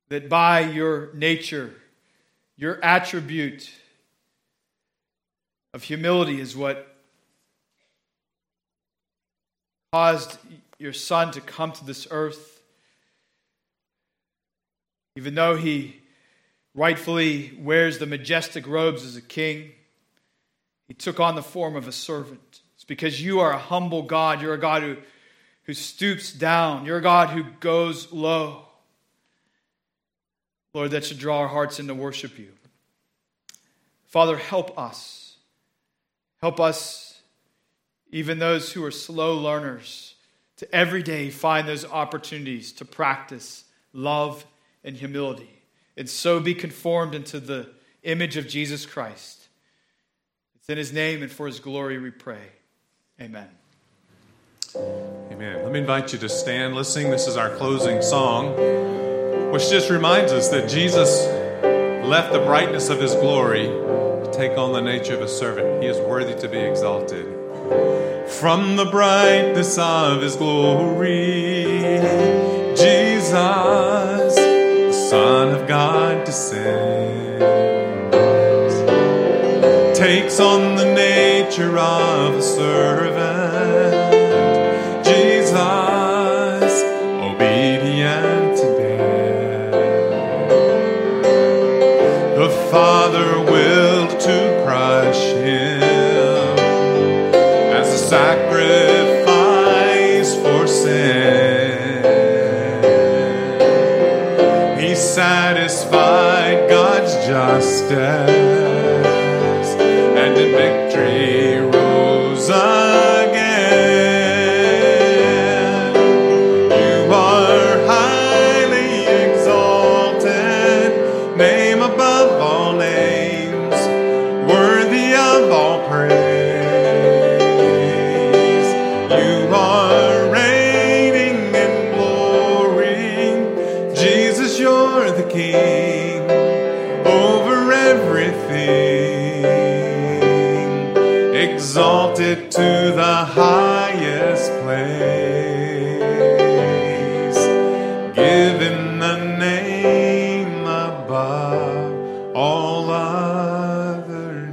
that by your nature, your attribute of humility is what caused your Son to come to this earth. Even though he rightfully wears the majestic robes as a king, he took on the form of a servant. It's because you are a humble God. You're a God who stoops down. You're a God who goes low. Lord, that should draw our hearts in to worship you. Father, help us. Help us, even those who are slow learners, to every day find those opportunities to practice love and humility, and so be conformed into the image of Jesus Christ. It's in his name and for his glory we pray. Amen. Amen. Let me invite you to stand. Let's sing. This is our closing song, which just reminds us that Jesus left the brightness of his glory to take on the nature of a servant. He is worthy to be exalted. From the brightness of his glory, Jesus, the Son of God, descends, takes on the nature of a servant. Jesus, obedient to death. The Father willed to crush him as a sacrifice for sin. He satisfied God's justice, and in victory rose again. You are highly exalted, name above all names, worthy of all praise. You are reigning in glory, Jesus, you're the King over everything, exalted to the highest place, given the name above all other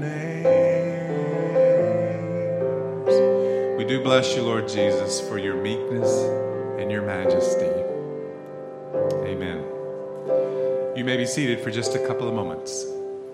names. We do bless you, Lord Jesus, for your meekness and your majesty. Amen. You may be seated for just a couple of moments.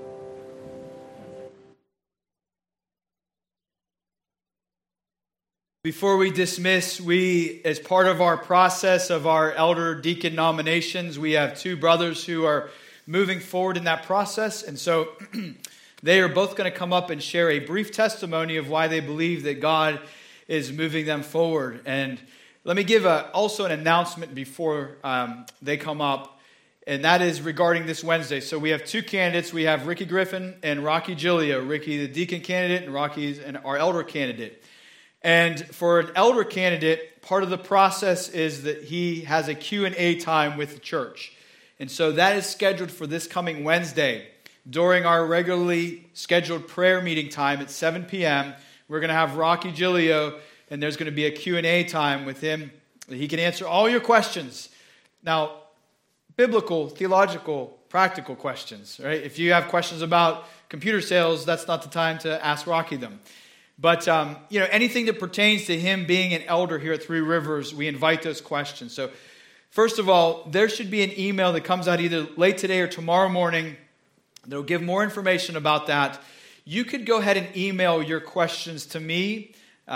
Before we dismiss, we, as part of our process of our elder deacon nominations, we have two brothers who are moving forward in that process. And so they are both going to come up and share a brief testimony of why they believe that God is moving them forward. And let me give also an announcement before they come up, and that is regarding this Wednesday. So we have two candidates. We have Ricky Griffin and Rocky Gilio. Ricky, the deacon candidate, and Rocky, our elder candidate. And for an elder candidate, part of the process is that he has a Q&A time with the church. And so that is scheduled for this coming Wednesday. During our regularly scheduled prayer meeting time at 7 p.m., we're going to have Rocky Gilio, and there's going to be a Q&A time with him. He can answer all your questions. Now, biblical, theological, practical questions, right? If you have questions about computer sales, that's not the time to ask Rocky them. But, anything that pertains to him being an elder here at Three Rivers, we invite those questions. So, first of all, there should be an email that comes out either late today or tomorrow morning that will give more information about that. You could go ahead and email your questions to me.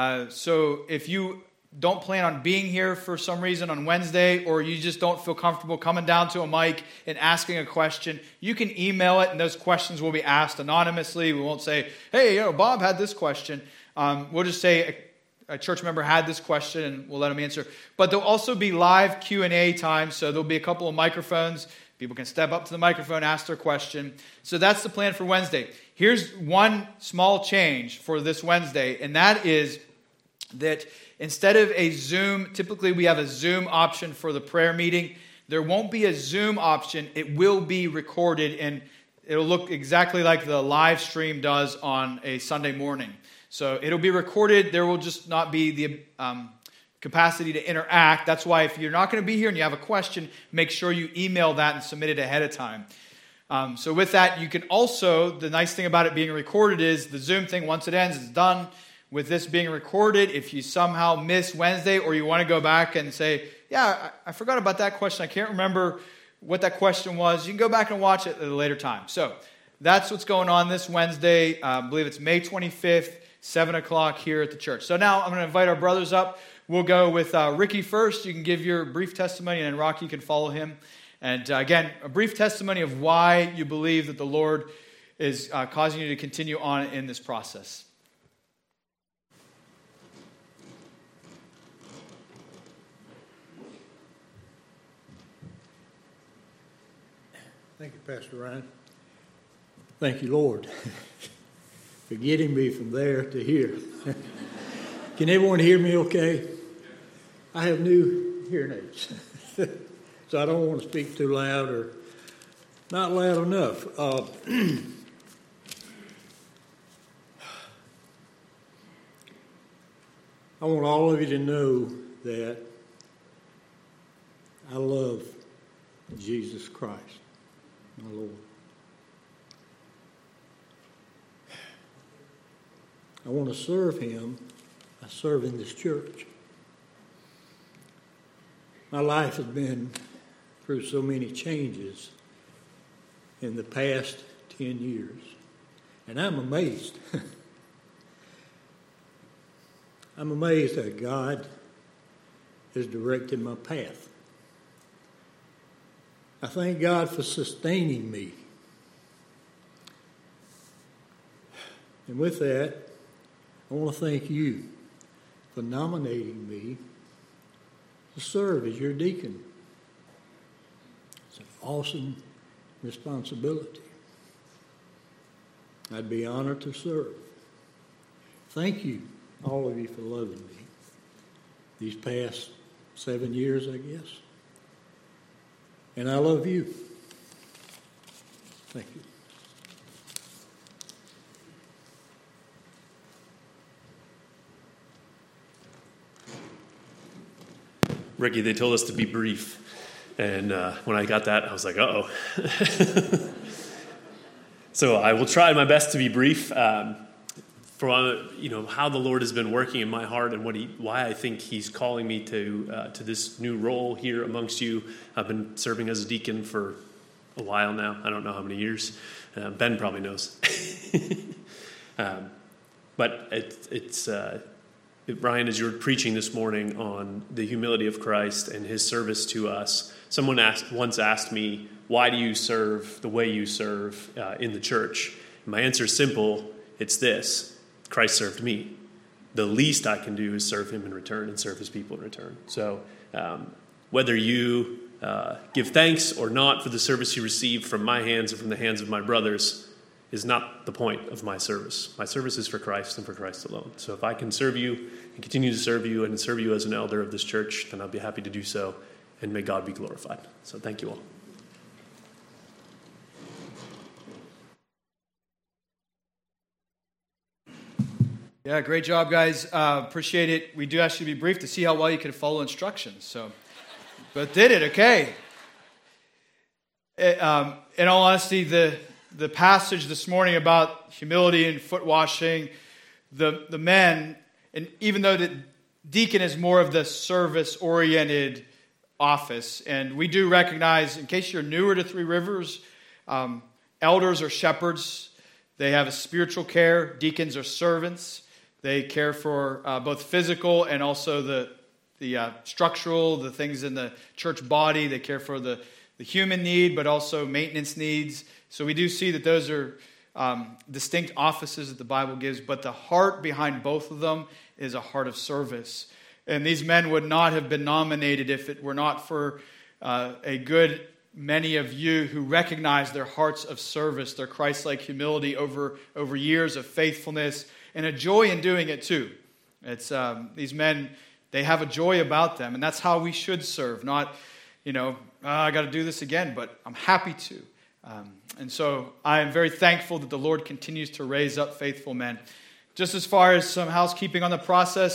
So, if you don't plan on being here for some reason on Wednesday, or you just don't feel comfortable coming down to a mic and asking a question, you can email it, and those questions will be asked anonymously. We won't say, hey, Bob had this question. We'll just say a church member had this question, and we'll let them answer. But there'll also be live Q&A time, so there'll be a couple of microphones. People can step up to the microphone, ask their question. So that's the plan for Wednesday. Here's one small change for this Wednesday, and that is that instead of a Zoom, typically we have a Zoom option for the prayer meeting. There won't be a Zoom option. It will be recorded, and it'll look exactly like the live stream does on a Sunday morning. So it'll be recorded. There will just not be the capacity to interact. That's why if you're not going to be here and you have a question, make sure you email that and submit it ahead of time. So with that, you can also, the nice thing about it being recorded is the Zoom thing, once it ends, it's done. With this being recorded, if you somehow miss Wednesday or you want to go back and say, yeah, I forgot about that question, I can't remember what that question was, you can go back and watch it at a later time. So that's what's going on this Wednesday. I believe it's May 25th, 7 o'clock here at the church. So now I'm going to invite our brothers up. We'll go with Ricky first. You can give your brief testimony, and then Rocky can follow him. And again, a brief testimony of why you believe that the Lord is causing you to continue on in this process. Thank you, Pastor Ryan. Thank you, Lord, for getting me from there to here. Can everyone hear me okay? I have new hearing aids, so I don't want to speak too loud or not loud enough. I want all of you to know that I love Jesus Christ, my Lord. I want to serve Him by serving this church. My life has been through so many changes in the past 10 years, and I'm amazed. I'm amazed that God has directed my path. I thank God for sustaining me. And with that, I want to thank you for nominating me to serve as your deacon. It's an awesome responsibility. I'd be honored to serve. Thank you, all of you, for loving me these past 7 years, I guess. And I love you. Thank you. Ricky, they told us to be brief. And when I got that, I was like, uh-oh. So I will try my best to be brief. For how the Lord has been working in my heart and why I think He's calling me to this new role here amongst you. I've been serving as a deacon for a while now. I don't know how many years. Ben probably knows. But it's Ryan, as you were preaching this morning on the humility of Christ and His service to us, someone once asked me, why do you serve the way you serve in the church? And my answer is simple. It's this. Christ served me. The least I can do is serve Him in return and serve His people in return. So whether you give thanks or not for the service you receive from my hands and from the hands of my brothers is not the point of my service. My service is for Christ and for Christ alone. So if I can serve you and continue to serve you and serve you as an elder of this church, then I'll be happy to do so, and may God be glorified. So thank you all. Yeah, great job, guys. Appreciate it. We do ask you to be brief to see how well you can follow instructions. But did it, okay. In all honesty, the passage this morning about humility and foot washing, the men, and even though the deacon is more of the service-oriented office, and we do recognize, in case you're newer to Three Rivers, elders are shepherds. They have a spiritual care. Deacons are servants. They care for both physical and also the structural, the things in the church body. They care for the human need, but also maintenance needs. So we do see that those are distinct offices that the Bible gives, but the heart behind both of them is a heart of service. And these men would not have been nominated if it were not for a good many of you who recognize their hearts of service, their Christ-like humility over years of faithfulness, and a joy in doing it too. It's these men, they have a joy about them, and that's how we should serve. Not, I got to do this again, but I'm happy to. And so I am very thankful that the Lord continues to raise up faithful men. Just as far as some housekeeping on the process,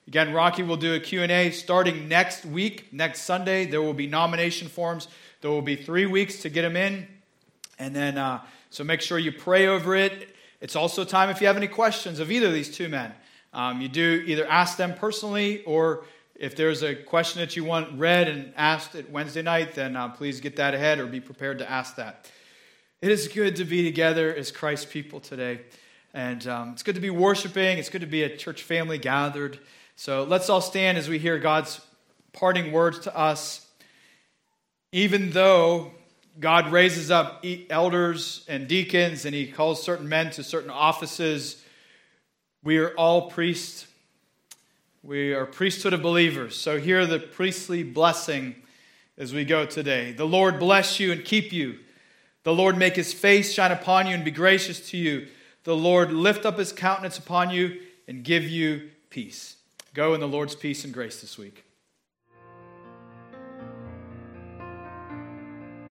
Again, Rocky will do a Q&A starting next week, next Sunday. There will be nomination forms. There will be 3 weeks to get them in. And then, so make sure you pray over it. It's also time if you have any questions of either of these two men. You do either ask them personally, or if there's a question that you want read and asked at Wednesday night, then please get that ahead or be prepared to ask that. It is good to be together as Christ's people today. And it's good to be worshiping. It's good to be a church family gathered. So let's all stand as we hear God's parting words to us. Even though God raises up elders and deacons and he calls certain men to certain offices, we are all priests. We are priesthood of believers. So hear the priestly blessing as we go today. The Lord bless you and keep you. The Lord make his face shine upon you and be gracious to you. The Lord lift up his countenance upon you and give you peace. Go in the Lord's peace and grace this week.